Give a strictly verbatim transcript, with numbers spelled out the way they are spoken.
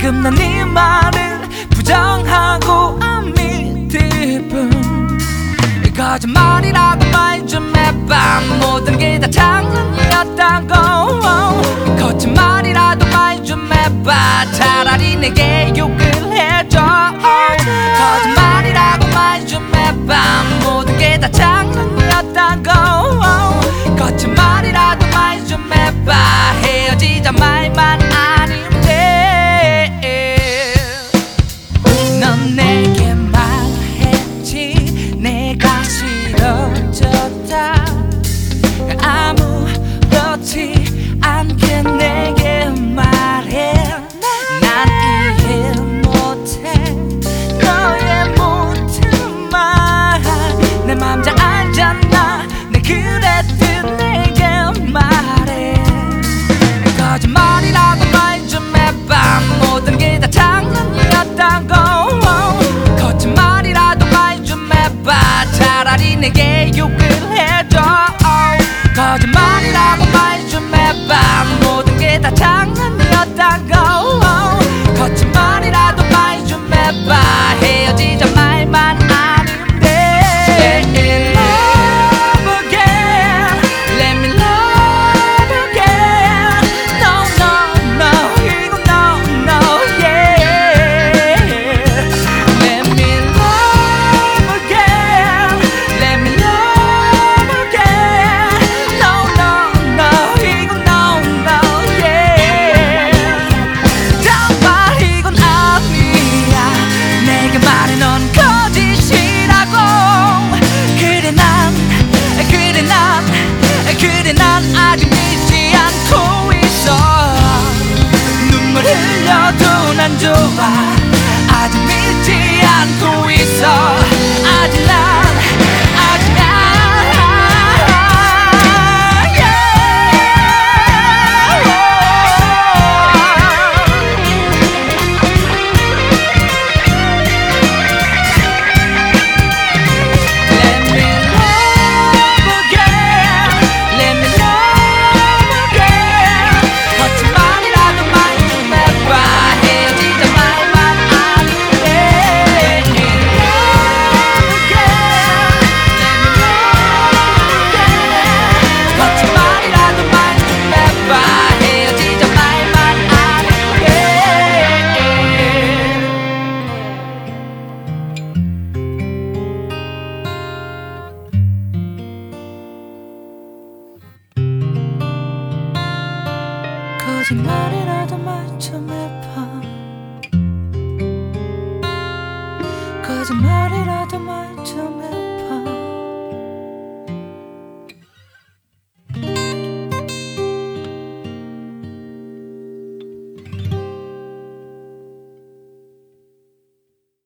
지금 난 네 말을 부정하고 믿을 뿐 거짓말이라고 말 좀 해봐. 모든 게 다 장난이었다고. 거짓말이라도 말 좀 해봐. 차라리 내게 욕을 해줘. 거짓말이라고 말 좀 해봐. 모든 게 다 장난이었다고. 거짓말이라도 말 좀 해봐. 헤어지자 말만 아니면 돼. 넌 내게 말했지 내가 싫어졌다. 아무렇지 않게 내게 말해. 난 이해 못해 너의 모든 말. 내 맘 잘 알잖아. 내 그랬듯 내게 말해. 거짓말이라고 말 좀 해봐. 모든 게 다 장난이었다고. 거짓말이라도 말 좀 해봐. 차라리 내게 욕을 해줘. 거짓말이라고 말 좀 해봐. 모든 게 다 장난이었다고. 거짓말이라도 말 좀 해봐. 헤어지자 말만 아니면 돼. Let me love again. No no no 이건 no no yeah. Let me love again. Let me love again. No no no 이건 no no yeah. 정말 이건 아니야. 내게 말해 넌 거짓이라고. 그래 난 그래 난 그래 난 아직 믿지 않고 있어. 눈물 흘려도 난 좋아. 아직 믿지 않고 있어. 아직 난 아직 난 Let me love again. Let me love again. 거짓말이라도 말 좀 해봐. 헤어지자 말만 아니면 돼. Let me love again. Let me love again. 거짓말이라도 말 좀 해봐. 헤어지자 말만 아니면 돼. 거짓말이라도 말 좀 해봐. 거짓말이라도 말 좀